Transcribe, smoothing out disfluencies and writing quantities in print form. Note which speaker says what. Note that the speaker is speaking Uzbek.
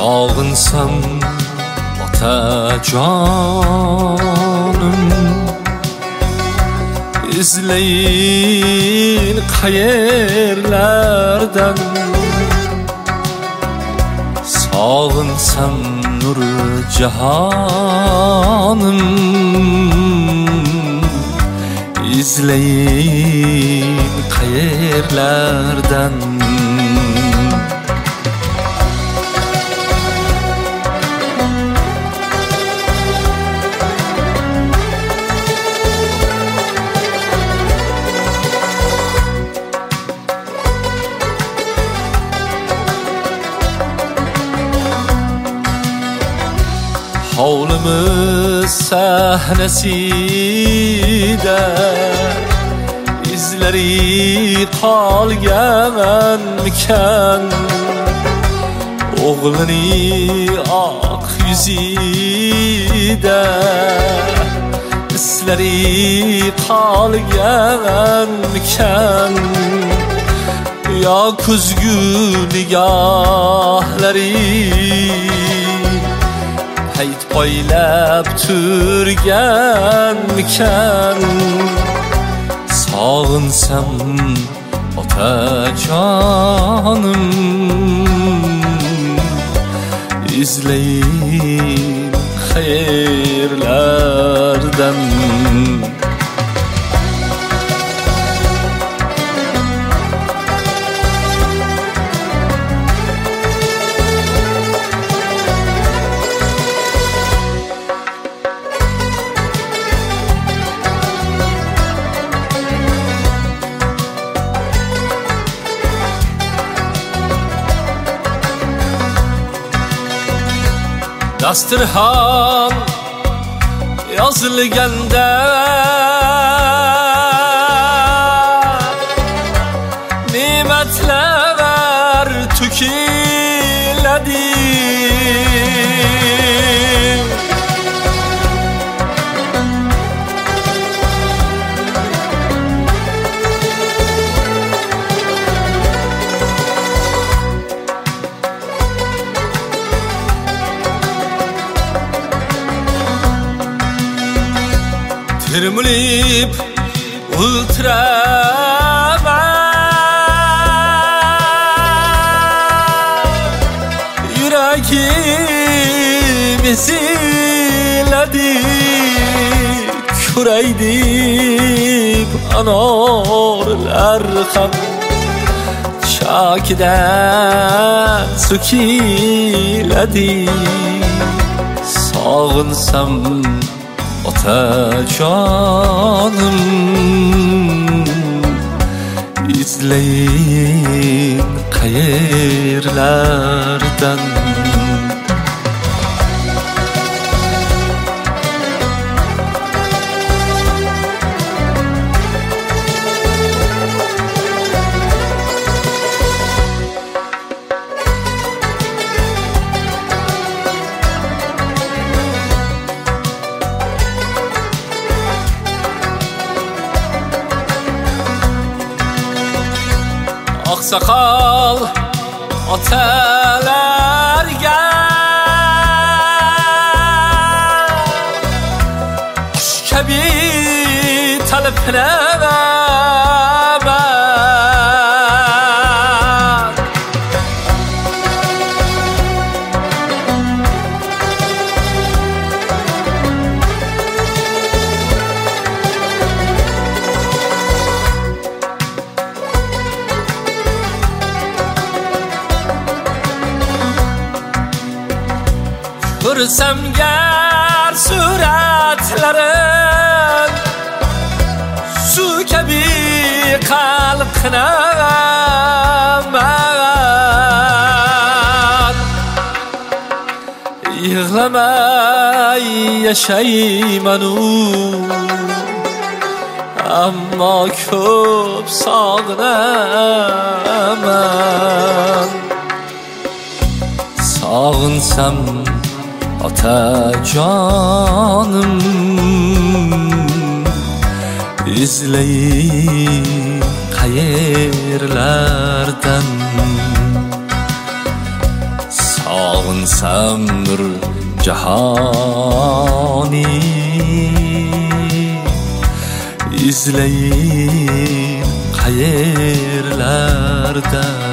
Speaker 1: Sog'insam otajonim, izlayin qayerlardan. Sog'insam nur jahonim, izlayin qayerlardan. Hovlimiz sahnasida izlari qolganmikan, o'g'lining oq yuzida izlari qolganmikan, yo ko'zgu nigohlari hayt poylab turganmikan. Sog'insam otajonim, izlayin qayerlardan. Dasturxon yozilganda ne'matlar to'kiladi. Termilib ultraman, yuragim eziladi. Ko'raydik anorlar ham chakidan so'kiladi. Sog'insam otajonim, izlayin qayerlardan. Oqsoqol otalarga qush kabi talpinaman. Ko'rsam gar suratlarin, suv kabi qalqinaman. Yig'lamay yashaymanu, ammo ko'p sog'inaman. Sog'insam otajonim, izlayin qayerlardan. Sog'insam qilsamdir jahoni izlayim qayerlarda